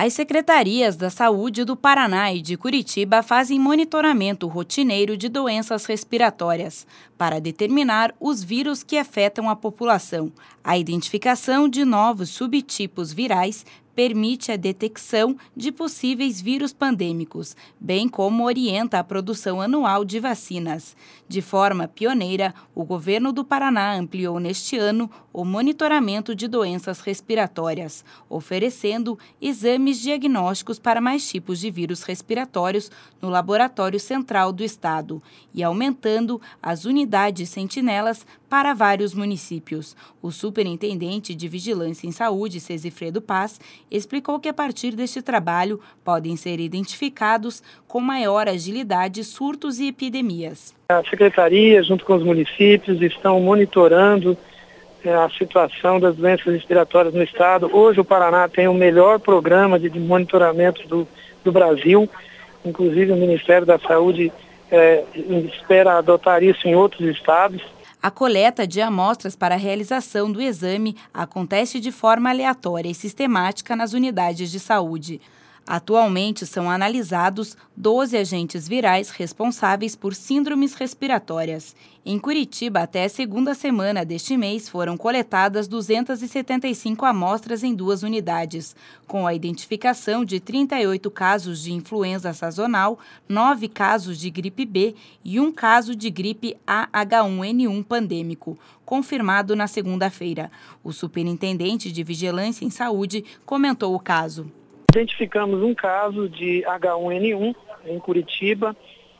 As secretarias da Saúde do Paraná e de Curitiba fazem monitoramento rotineiro de doenças respiratórias para determinar os vírus que afetam a população. A identificação de novos subtipos virais permite a detecção de possíveis vírus pandêmicos, bem como orienta a produção anual de vacinas. De forma pioneira, o governo do Paraná ampliou neste ano o monitoramento de doenças respiratórias, oferecendo exames diagnósticos para mais tipos de vírus respiratórios no Laboratório Central do Estado e aumentando as unidades sentinelas para vários municípios. O superintendente de Vigilância em Saúde, Cesifredo Paz, explicou que a partir deste trabalho podem ser identificados com maior agilidade surtos e epidemias. A Secretaria, junto com os municípios, estão monitorando a situação das doenças respiratórias no estado. Hoje o Paraná tem o melhor programa de monitoramento do Brasil. Inclusive o Ministério da Saúde espera adotar isso em outros estados. A coleta de amostras para a realização do exame acontece de forma aleatória e sistemática nas unidades de saúde. Atualmente são analisados 12 agentes virais responsáveis por síndromes respiratórias. Em Curitiba, até a segunda semana deste mês, foram coletadas 275 amostras em 2 unidades, com a identificação de 38 casos de influenza sazonal, 9 casos de gripe B e 1 caso de gripe AH1N1 pandêmico, confirmado na segunda-feira. O superintendente de Vigilância em Saúde comentou o caso. Identificamos um caso de H1N1 em Curitiba,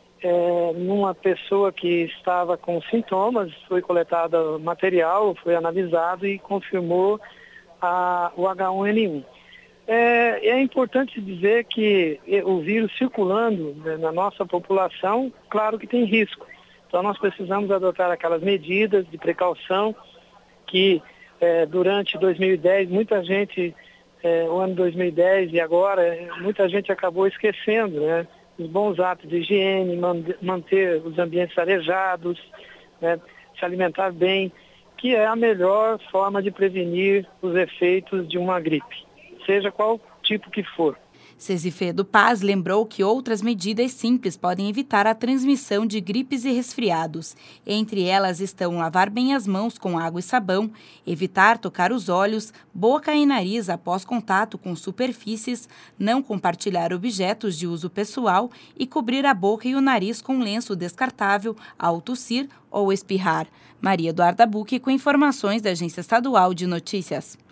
numa pessoa que estava com sintomas, foi coletado material, foi analisado e confirmou o H1N1. É importante dizer que o vírus circulando na nossa população, claro que tem risco. Então nós precisamos adotar aquelas medidas de precaução que durante 2010 muita gente... o ano 2010 e agora, muita gente acabou esquecendo, né? Os bons hábitos de higiene, manter os ambientes arejados, né? Se alimentar bem, que é a melhor forma de prevenir os efeitos de uma gripe, seja qual tipo que for. Cesifredo Paz lembrou que outras medidas simples podem evitar a transmissão de gripes e resfriados. Entre elas estão lavar bem as mãos com água e sabão, evitar tocar os olhos, boca e nariz após contato com superfícies, não compartilhar objetos de uso pessoal e cobrir a boca e o nariz com lenço descartável ao tossir ou espirrar. Maria Eduarda Bucchi com informações da Agência Estadual de Notícias.